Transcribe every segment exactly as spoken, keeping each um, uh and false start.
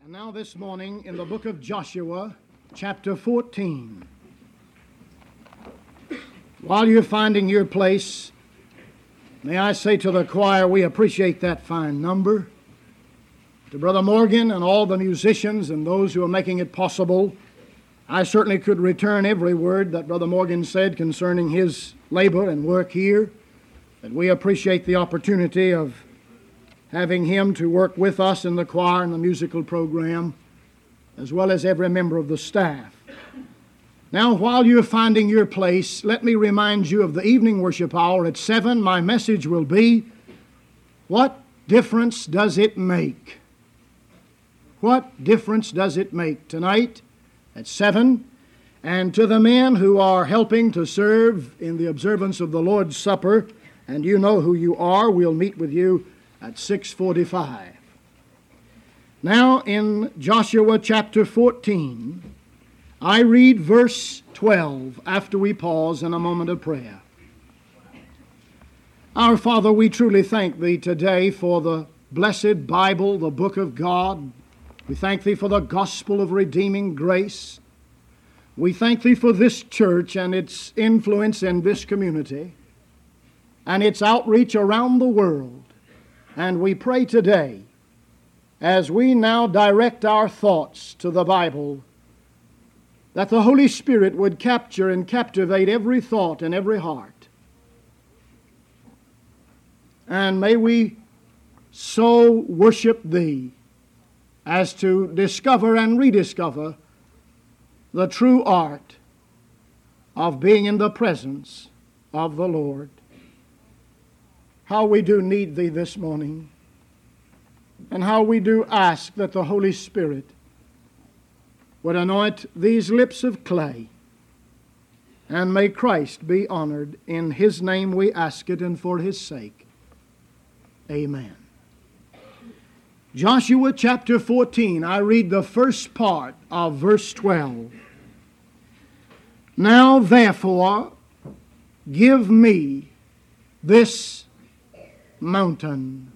And now this morning in the book of Joshua, chapter fourteen. While you're finding your place, may I say to the choir, we appreciate that fine number. To Brother Morgan and all the musicians and those who are making it possible, I certainly could return every word that Brother Morgan said concerning his labor and work here. That we appreciate the opportunity of having him to work with us in the choir and the musical program, as well as every member of the staff. Now, while you're finding your place, let me remind you of the evening worship hour at seven. My message will be, what difference does it make? What difference does it make? Tonight at seven, and to the men who are helping to serve in the observance of the Lord's Supper, and you know who you are, we'll meet with you at six forty-five. Now in Joshua chapter fourteen, I read verse twelve after we pause in a moment of prayer. Our Father, we truly thank Thee today for the blessed Bible, the book of God. We thank Thee for the gospel of redeeming grace. We thank Thee for this church and its influence in this community and its outreach around the world. And we pray today, as we now direct our thoughts to the Bible, that the Holy Spirit would capture and captivate every thought and every heart. And may we so worship Thee as to discover and rediscover the true art of being in the presence of the Lord. How we do need Thee this morning, and how we do ask that the Holy Spirit would anoint these lips of clay, and may Christ be honored. In His name we ask it, and for His sake. Amen. Joshua chapter fourteen, I read the first part of verse twelve. Now therefore give me this mountain.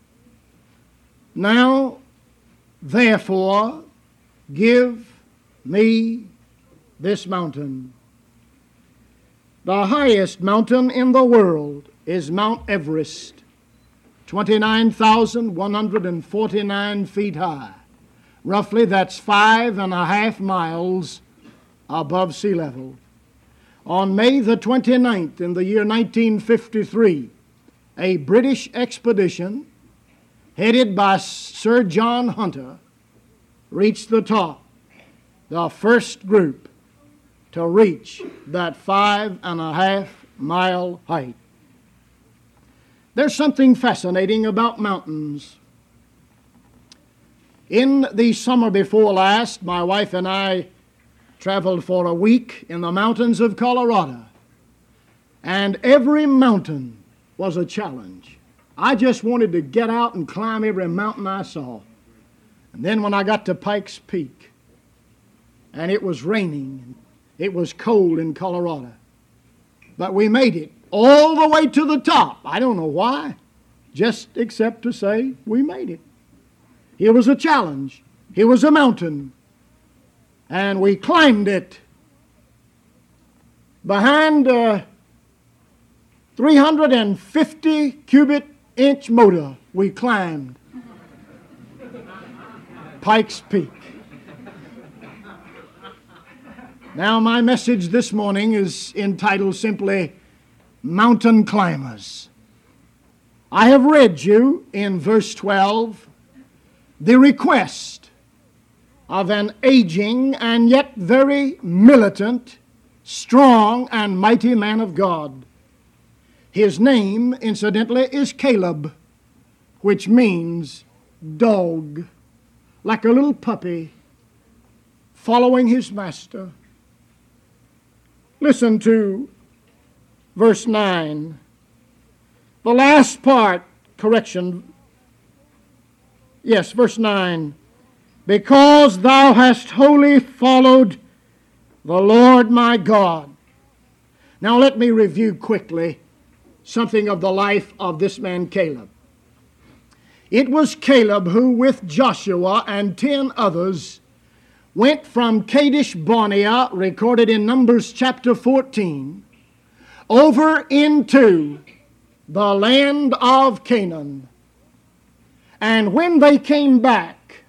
Now therefore give me this mountain. The highest mountain in the world is Mount Everest, twenty-nine thousand one hundred forty-nine feet high. Roughly, that's five and a half miles above sea level. On May the twenty-ninth in the year nineteen fifty-three, a British expedition headed by Sir John Hunter reached the top, the first group to reach that five and a half mile height. There's something fascinating about mountains. In the summer before last, my wife and I traveled for a week in the mountains of Colorado, and every mountain was a challenge. I just wanted to get out and climb every mountain I saw. And then when I got to Pikes Peak, and it was raining, it was cold in Colorado, but we made it all the way to the top. I don't know why, just except to say we made it. It was a challenge. It was a mountain, and we climbed it. Behind a three hundred fifty cubic inch motor, we climbed Pikes Peak. Now, my message this morning is entitled simply, Mountain Climbers. I have read you in verse twelve the request of an aging and yet very militant, strong and mighty man of God. His name, incidentally, is Caleb, which means dog, like a little puppy following his master. Listen to verse nine. The last part, correction. Yes, verse nine. Because thou hast wholly followed the Lord my God. Now let me review quickly something of the life of this man Caleb. It was Caleb who, with Joshua and ten others, went from Kadesh Barnea, recorded in Numbers chapter fourteen, over into the land of Canaan. And when they came back,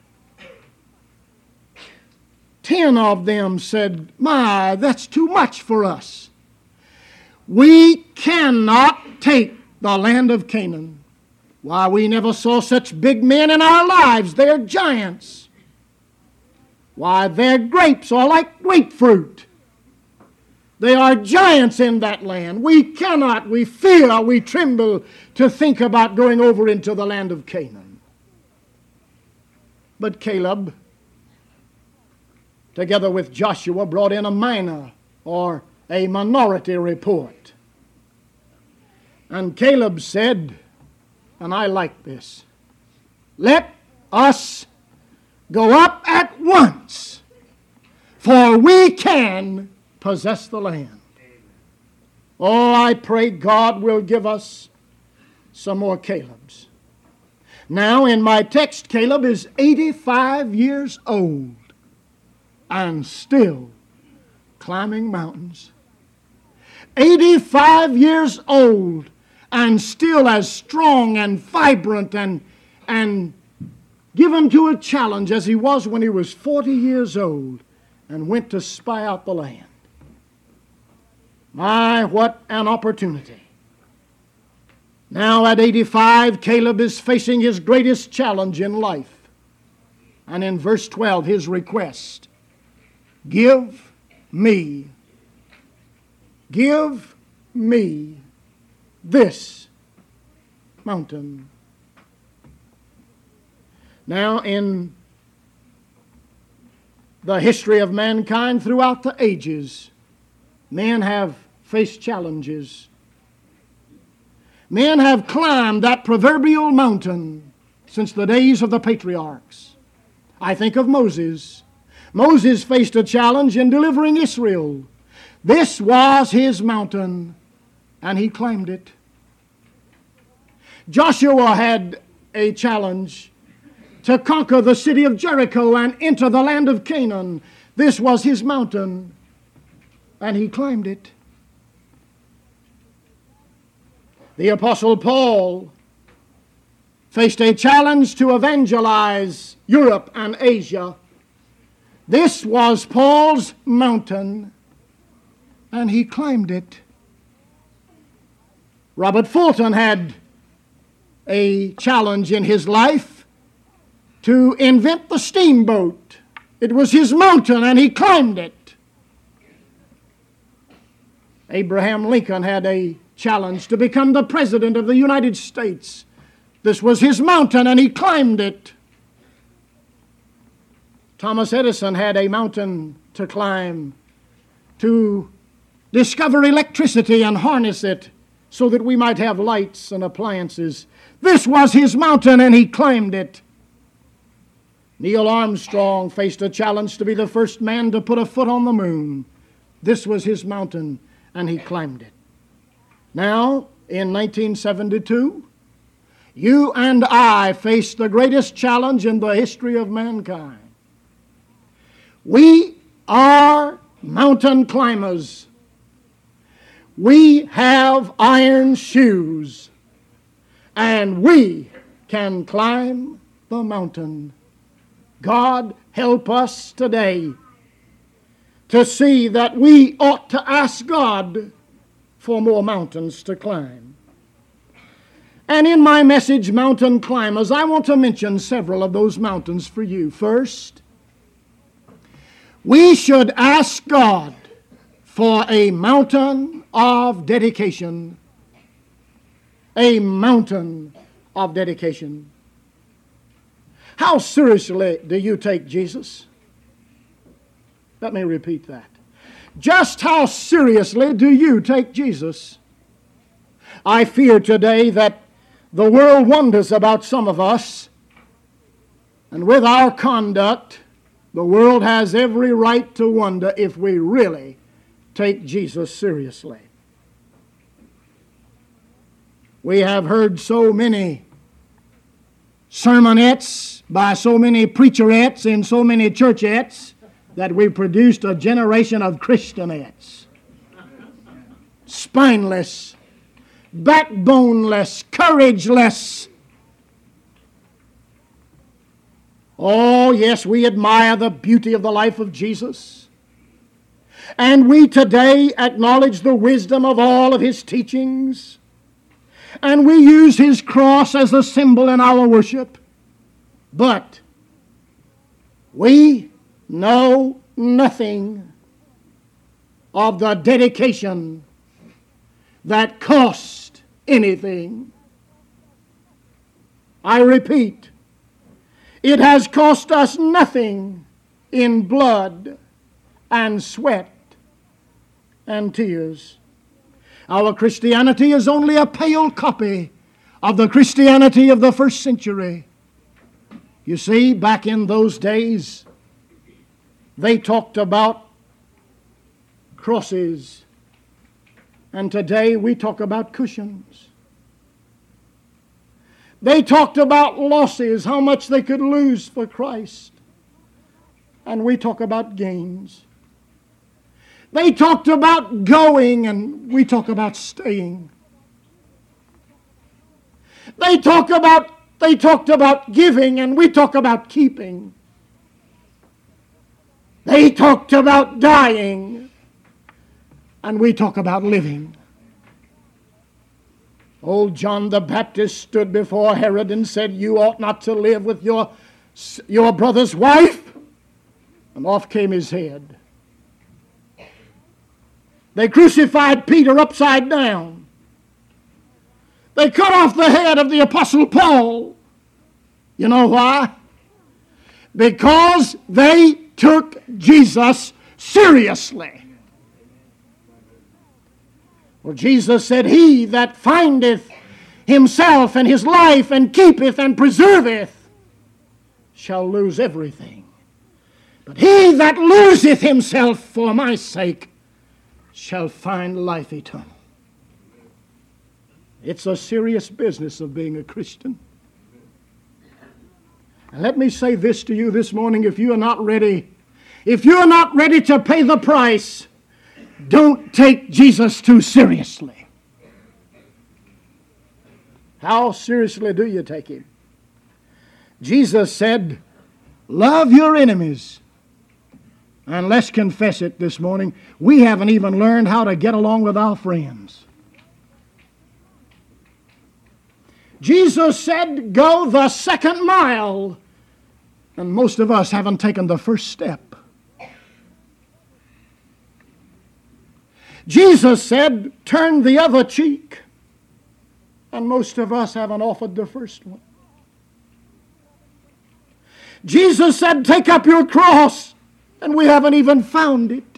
ten of them said, "My, that's too much for us. We cannot take the land of Canaan. Why, we never saw such big men in our lives. They're giants. Why, their grapes are like grapefruit. They are giants in that land. We cannot, we fear, we tremble to think about going over into the land of Canaan." But Caleb, together with Joshua, brought in a minor or a minority report. And Caleb said, and I like this, "Let us go up at once, for we can possess the land." Oh, I pray God will give us some more Calebs. Now, in my text, Caleb is eighty-five years old and still climbing mountains. eighty-five years old and still as strong and vibrant and, and given to a challenge as he was when he was forty years old and went to spy out the land. My, what an opportunity. Now at eighty-five, Caleb is facing his greatest challenge in life. And in verse twelve, his request, "Give me, give me this mountain." Now, in the history of mankind throughout the ages, men have faced challenges. Men have climbed that proverbial mountain since the days of the patriarchs. I think of Moses. Moses faced a challenge in delivering Israel. This was his mountain, and he climbed it. Joshua had a challenge to conquer the city of Jericho and enter the land of Canaan. This was his mountain, and he climbed it. The Apostle Paul faced a challenge to evangelize Europe and Asia. This was Paul's mountain, and he climbed it. Robert Fulton had a challenge in his life to invent the steamboat. It was his mountain, and he climbed it. Abraham Lincoln had a challenge to become the President of the United States. This was his mountain, and he climbed it. Thomas Edison had a mountain to climb to discover electricity and harness it so that we might have lights and appliances. This was his mountain, and he climbed it. Neil Armstrong faced a challenge to be the first man to put a foot on the moon. This was his mountain, and he climbed it. Now, in nineteen seventy-two, you and I faced the greatest challenge in the history of mankind. We are mountain climbers. We have iron shoes, and we can climb the mountain. God help us today to see that we ought to ask God for more mountains to climb. And in my message, Mountain Climbers, I want to mention several of those mountains for you. First, we should ask God for a mountain of dedication. A mountain of dedication. How seriously do you take Jesus? Let me repeat that. Just how seriously do you take Jesus? I fear today that the world wonders about some of us, and with our conduct, the world has every right to wonder if we really take Jesus seriously. We have heard so many sermonettes by so many preacherettes and so many churchettes that we produced a generation of Christianettes. Spineless, backboneless, courageless. Oh, yes, we admire the beauty of the life of Jesus. And we today acknowledge the wisdom of all of His teachings. And we use His cross as a symbol in our worship. But we know nothing of the dedication that cost anything. I repeat, it has cost us nothing in blood and sweat and tears. Our Christianity is only a pale copy of the Christianity of the first century. You see, back in those days, they talked about crosses, and today we talk about cushions. They talked about losses, how much they could lose for Christ, and we talk about gains. They talked about going, and we talk about staying. They talk about they talked about giving, and we talk about keeping. They talked about dying, and we talk about living. Old John the Baptist stood before Herod and said, "You ought not to live with your, your brother's wife." And off came his head. They crucified Peter upside down. They cut off the head of the Apostle Paul. You know why? Because they took Jesus seriously. Well, Jesus said, "He that findeth himself and his life and keepeth and preserveth shall lose everything. But he that loseth himself for my sake shall find life eternal." It's a serious business of being a Christian. And let me say this to you this morning, if you are not ready, if you are not ready to pay the price, don't take Jesus too seriously. How seriously do you take Him? Jesus said, "Love your enemies." And let's confess it this morning, we haven't even learned how to get along with our friends. Jesus said, "Go the second mile." And most of us haven't taken the first step. Jesus said, "Turn the other cheek." And most of us haven't offered the first one. Jesus said, "Take up your cross." And we haven't even found it.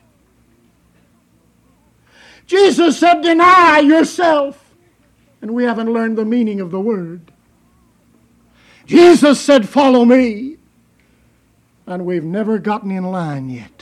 Jesus said, "Deny yourself." And we haven't learned the meaning of the word. Jesus said, "Follow me." And we've never gotten in line yet.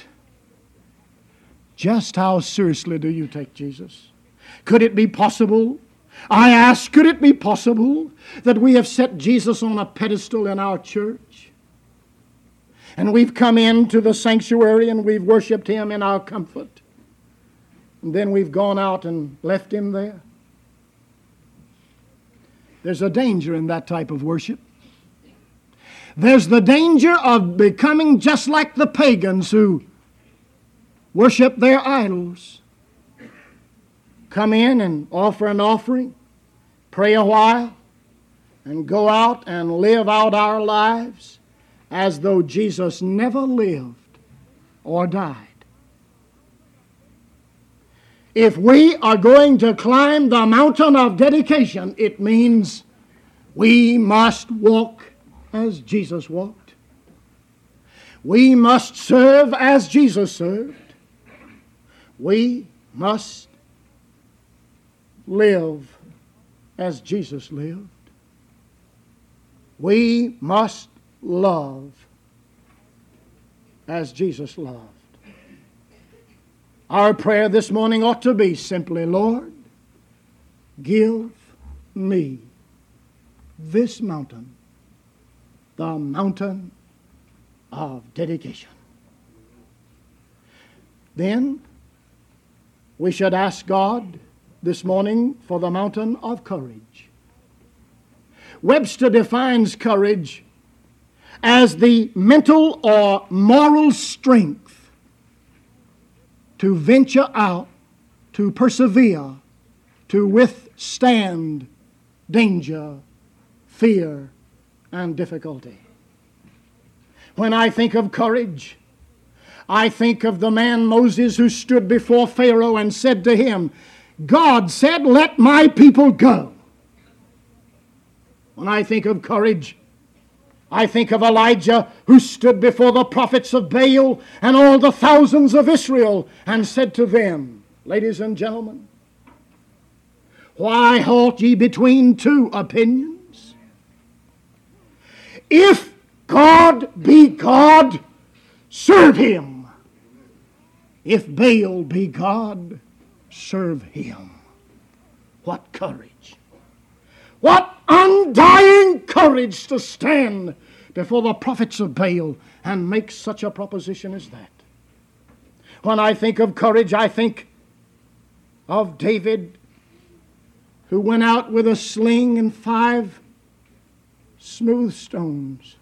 Just how seriously do you take Jesus? Could it be possible? I ask, could it be possible that we have set Jesus on a pedestal in our church? And we've come into the sanctuary and we've worshiped Him in our comfort. And then we've gone out and left Him there. There's a danger in that type of worship. There's the danger of becoming just like the pagans who worship their idols. Come in and offer an offering, pray a while, and go out and live out our lives as though Jesus never lived or died. If we are going to climb the mountain of dedication, it means we must walk as Jesus walked. We must serve as Jesus served. We must live as Jesus lived. We must love as Jesus loved. Our prayer this morning ought to be simply, "Lord, give me this mountain the mountain of dedication. Then we should ask God this morning for the mountain of courage. Webster defines courage as the mental or moral strength to venture out, to persevere, to withstand danger, fear, and difficulty. When I think of courage, I think of the man Moses who stood before Pharaoh and said to him, God said, let my people go. When I think of courage, I think of Elijah who stood before the prophets of Baal and all the thousands of Israel and said to them, ladies and gentlemen, why halt ye between two opinions? If God be God, serve him. If Baal be God, serve him. What courage! What undying courage to stand before the prophets of Baal and make such a proposition as that. When I think of courage, I think of David, who went out with a sling and five smooth stones.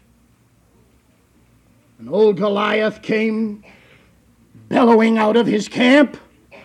And old Goliath came bellowing out of his camp,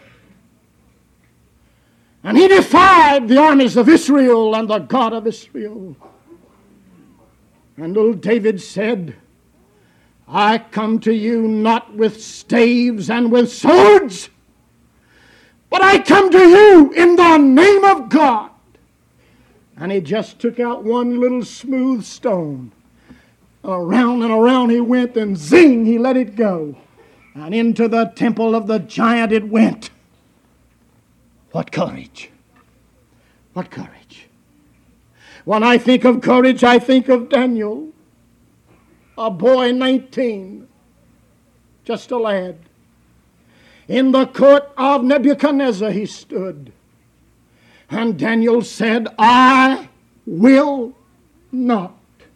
and he defied the armies of Israel and the God of Israel. And old David said, I come to you not with staves and with swords, but I come to you in the name of God. And he just took out one little smooth stone. Around and around he went, and zing, he let it go. And into the temple of the giant it went. What courage! What courage! When I think of courage, I think of Daniel, a boy nineteen, just a lad. In the court of Nebuchadnezzar he stood. And Daniel said, I will not.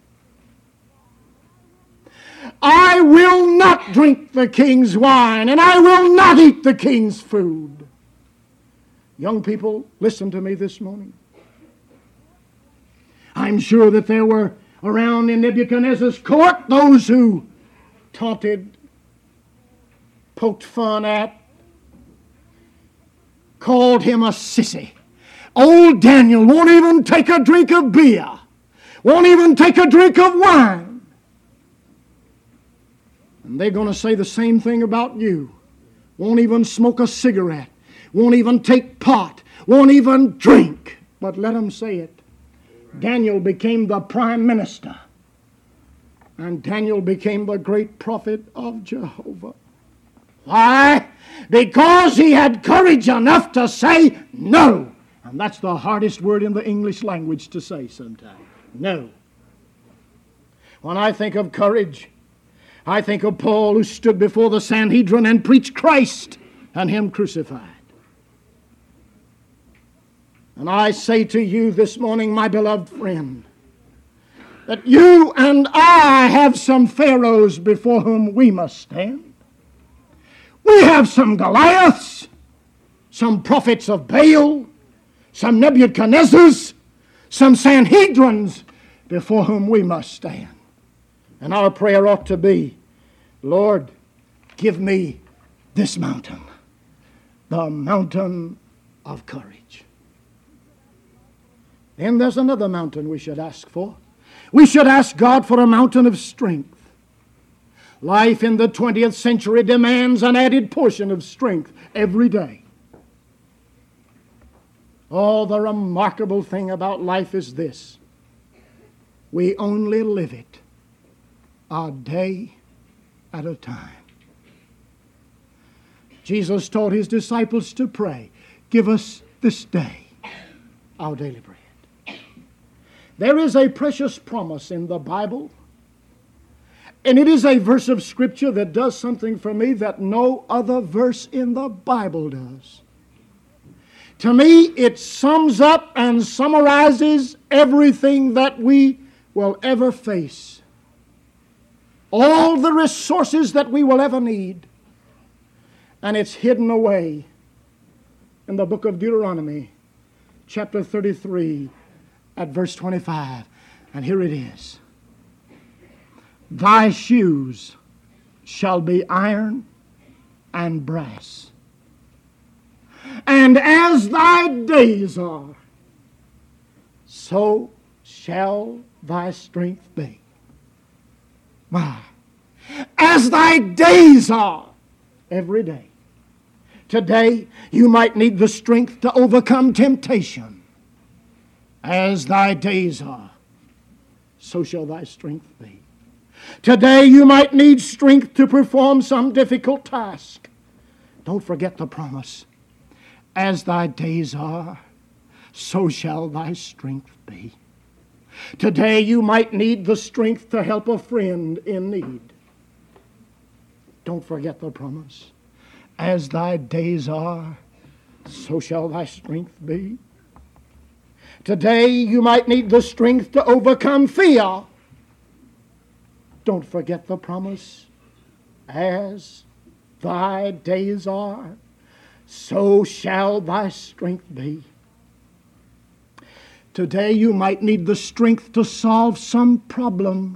I will not drink the king's wine, and I will not eat the king's food. Young people, listen to me this morning. I'm sure that there were around in Nebuchadnezzar's court those who taunted, poked fun at, called him a sissy. Old Daniel won't even take a drink of beer, won't even take a drink of wine. And they're going to say the same thing about you. Won't even smoke a cigarette, won't even take pot, won't even drink. But let them say it. Daniel became the prime minister, and Daniel became the great prophet of Jehovah. Why? Because he had courage enough to say no. And that's the hardest word in the English language to say sometimes. No. When I think of courage, I think of Paul, who stood before the Sanhedrin and preached Christ and him crucified. And I say to you this morning, my beloved friend, that you and I have some Pharaohs before whom we must stand. We have some Goliaths, some prophets of Baal, some Nebuchadnezzars, some Sanhedrins before whom we must stand. And our prayer ought to be, Lord, give me this mountain, the mountain of courage. Then there's another mountain we should ask for. We should ask God for a mountain of strength. Life in the twentieth century demands an added portion of strength every day. Oh, the remarkable thing about life is this: we only live it a day at a time. Jesus taught his disciples to pray, give us this day our daily bread. There is a precious promise in the Bible, and it is a verse of Scripture that does something for me that no other verse in the Bible does. To me, it sums up and summarizes everything that we will ever face all the resources that we will ever need. And it's hidden away in the book of Deuteronomy, chapter thirty-three, at verse twenty-five. And here it is. Thy shoes shall be iron and brass. And as thy days are, so shall thy strength be. Why? As thy days are, every day. Today, you might need the strength to overcome temptation. As thy days are, so shall thy strength be. Today, you might need strength to perform some difficult task. Don't forget the promise. As thy days are, so shall thy strength be. Today, you might need the strength to help a friend in need. Don't forget the promise. As thy days are, so shall thy strength be. Today, you might need the strength to overcome fear. Don't forget the promise. As thy days are, so shall thy strength be. Today, you might need the strength to solve some problem.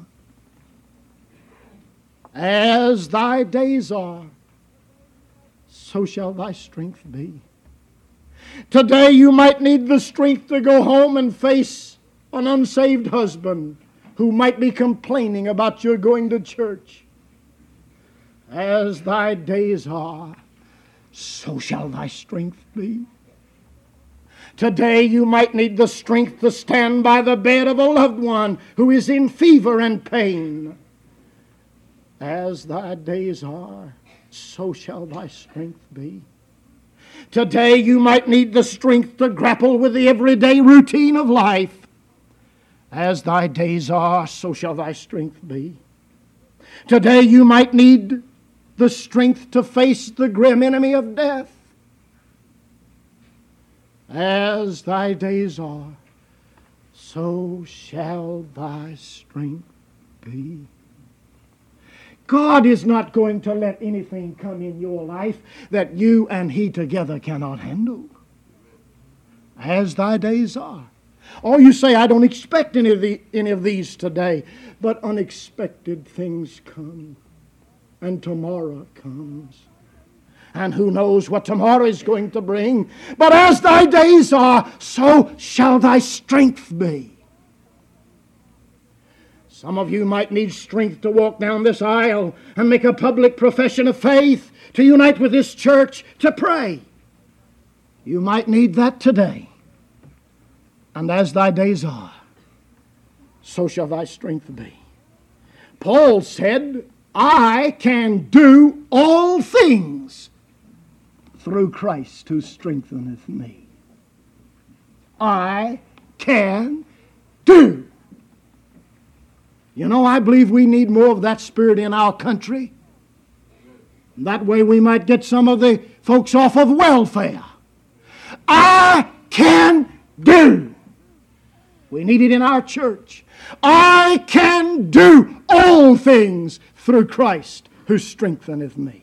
As thy days are, so shall thy strength be. Today you might need the strength to go home and face an unsaved husband who might be complaining about your going to church. As thy days are, so shall thy strength be. Today you might need the strength to stand by the bed of a loved one who is in fever and pain. As thy days are, so shall thy strength be. Today you might need the strength to grapple with the everyday routine of life. As thy days are, so shall thy strength be. Today you might need the strength to face the grim enemy of death. As thy days are, so shall thy strength be. God is not going to let anything come in your life that you and He together cannot handle. As thy days are. Oh, you say, I don't expect any of, the, any of these today. But unexpected things come. And tomorrow comes. And who knows what tomorrow is going to bring. But as thy days are, so shall thy strength be. Some of you might need strength to walk down this aisle and make a public profession of faith, to unite with this church, to pray. You might need that today. And as thy days are, so shall thy strength be. Paul said, I can do all things through Christ who strengtheneth me. I can do. You know, I believe we need more of that spirit in our country. That way we might get some of the folks off of welfare. I can do. We need it in our church. I can do all things through Christ who strengtheneth me.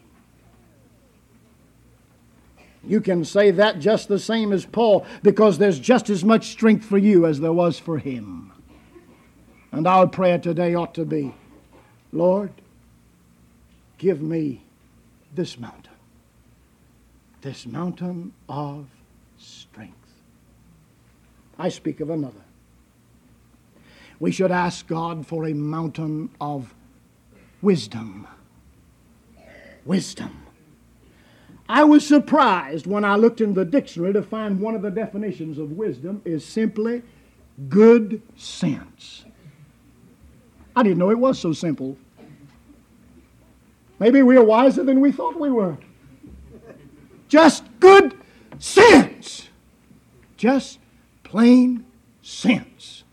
You can say that just the same as Paul, because there's just as much strength for you as there was for him. And our prayer today ought to be, Lord, give me this mountain, this mountain of strength. I speak of another. We should ask God for a mountain of wisdom. Wisdom. I was surprised when I looked in the dictionary to find one of the definitions of wisdom is simply good sense. I didn't know it was so simple. Maybe we are wiser than we thought we were. Just good sense. Just plain sense.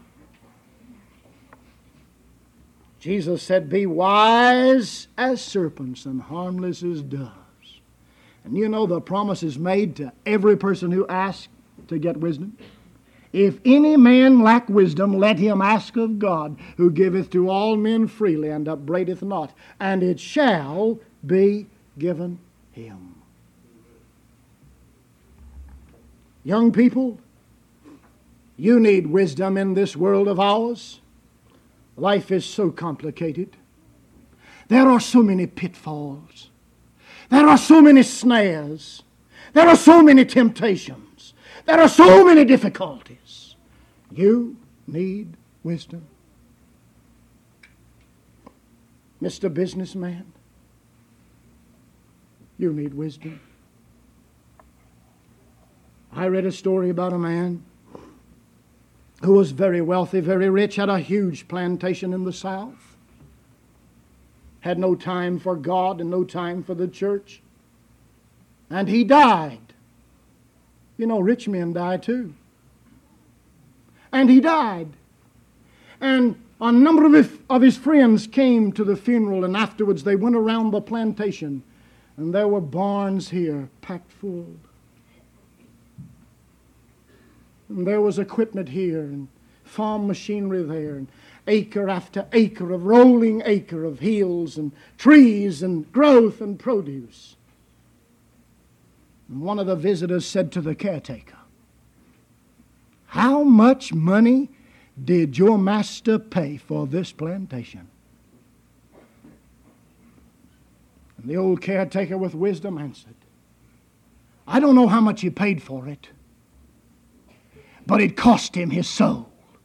Jesus said, be wise as serpents and harmless as doves. And you know the promise is made to every person who asks to get wisdom. If any man lack wisdom, let him ask of God, who giveth to all men freely and upbraideth not, and it shall be given him. Young people, you need wisdom in this world of ours. Life is so complicated. There are so many pitfalls. There are so many snares. There are so many temptations. There are so many difficulties. You need wisdom. Mister Businessman, you need wisdom. I read a story about a man who was very wealthy, very rich, had a huge plantation in the South, had no time for God and no time for the church, and he died. You know, rich men die too. And he died. And a number of his, of his friends came to the funeral, and afterwards they went around the plantation, and there were barns here packed full. And there was equipment here, and farm machinery there, and acre after acre of rolling acre of hills and trees and growth and produce. And one of the visitors said to the caretaker, "How much money did your master pay for this plantation?" And the old caretaker with wisdom answered, "I don't know how much he paid for it, but it cost him his soul."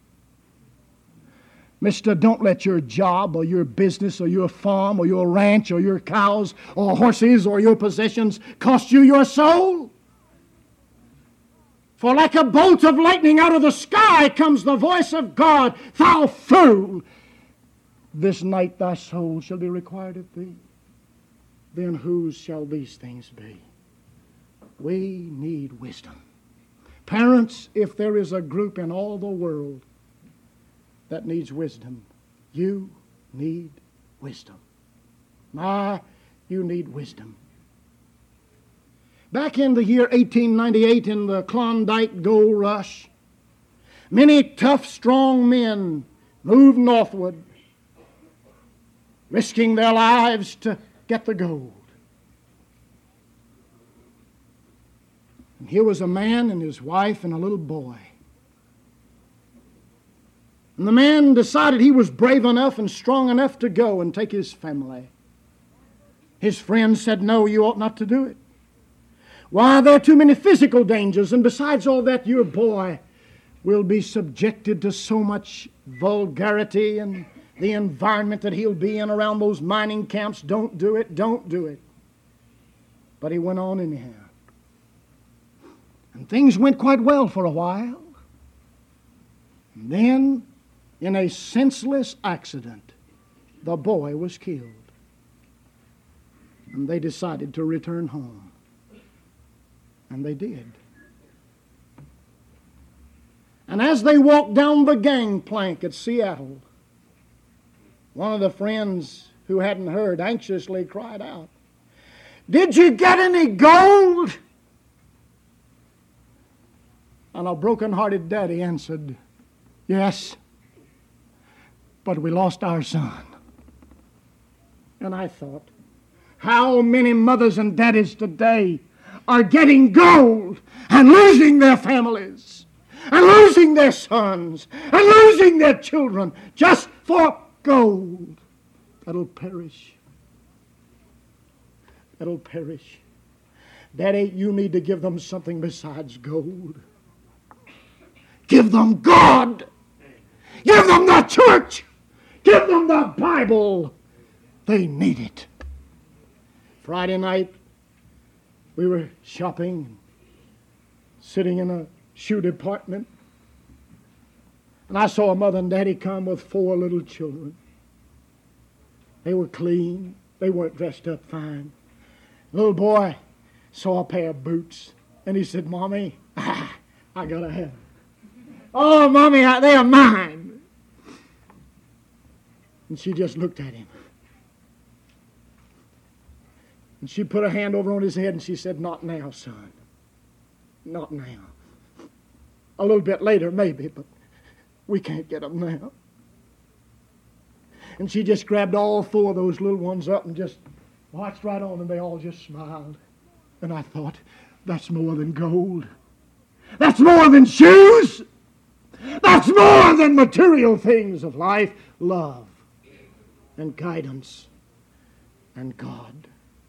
Mister, don't let your job or your business or your farm or your ranch or your cows or horses or your possessions cost you your soul. For like a bolt of lightning out of the sky comes the voice of God, "Thou fool, this night thy soul shall be required of thee." Then whose shall these things be? We need wisdom. Parents, if there is a group in all the world that needs wisdom, you need wisdom. My, you need wisdom. Back in the year eighteen ninety-eight, in the Klondike Gold Rush, many tough, strong men moved northward, risking their lives to get the gold. And here was a man and his wife and a little boy. And the man decided he was brave enough and strong enough to go and take his family. His friends said, "No, you ought not to do it. Why, there are too many physical dangers, and besides all that, your boy will be subjected to so much vulgarity and the environment that he'll be in around those mining camps. Don't do it, don't do it." But he went on anyhow. And things went quite well for a while. And then, in a senseless accident, the boy was killed. And they decided to return home. And they did. And as they walked down the gangplank at Seattle, one of the friends who hadn't heard anxiously cried out, "Did you get any gold?" And a broken-hearted daddy answered, "Yes, but we lost our son." And I thought, how many mothers and daddies today are getting gold and losing their families and losing their sons and losing their children just for gold that'll perish. That'll perish. Daddy, you need to give them something besides gold. Give them God. Give them the church. Give them the Bible. They need it. Friday night, we were shopping, sitting in a shoe department, and I saw a mother and daddy come with four little children. They were clean. They weren't dressed up fine. Little boy saw a pair of boots, and he said, "Mommy, ah, I gotta have them." "Oh, Mommy, they are mine." And she just looked at him. And she put her hand over on his head and she said, "Not now, son. Not now." a little bit later, maybe, but we can't get them now. And she just grabbed all four of those little ones up and just watched right on, and they all just smiled. And I thought, that's more than gold. That's more than shoes. That's more than material things of life. Love and guidance and God.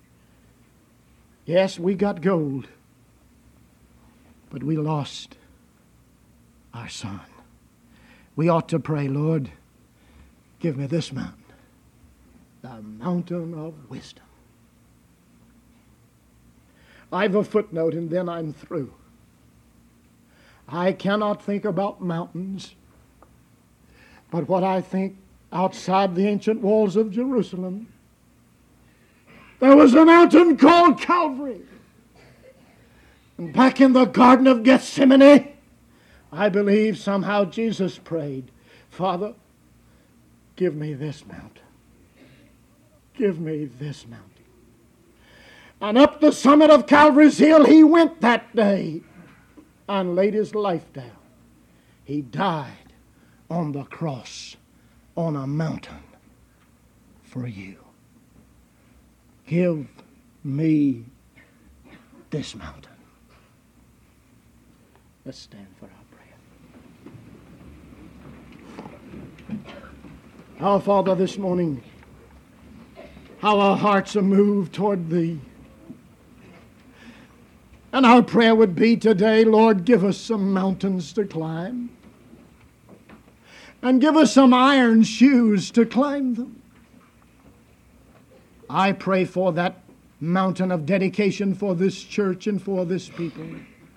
Yes, we got gold, but we lost our son. We ought to pray, Lord, give me this mountain, the mountain of wisdom. I've a footnote and then I'm through. I cannot think about mountains, but what I think outside the ancient walls of Jerusalem, there was a mountain called Calvary. And back in the Garden of Gethsemane, I believe somehow Jesus prayed, Father, give me this mountain. Give me this mountain. And up the summit of Calvary's hill he went that day and laid his life down. He died on the cross on a mountain for you. Give me this mountain. Let's stand for our prayer. Our Father, this morning, how our hearts are moved toward Thee. And our prayer would be today, Lord, give us some mountains to climb. And give us some iron shoes to climb them. I pray for that mountain of dedication for this church and for this people.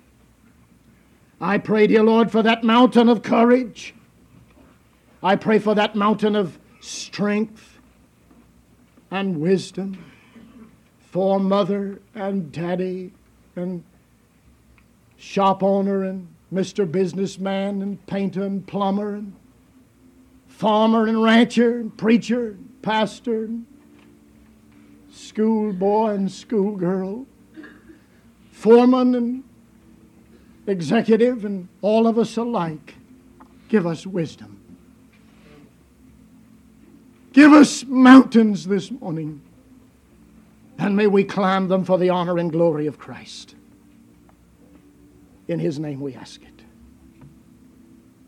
I pray, dear Lord, for that mountain of courage. I pray for that mountain of strength and wisdom for mother and daddy and shop owner and Mister Businessman and painter and plumber and farmer and rancher and preacher and pastor and schoolboy and schoolgirl, foreman and executive, and all of us alike. Give us wisdom. Give us mountains this morning, and may we climb them for the honor and glory of Christ. In His name we ask it.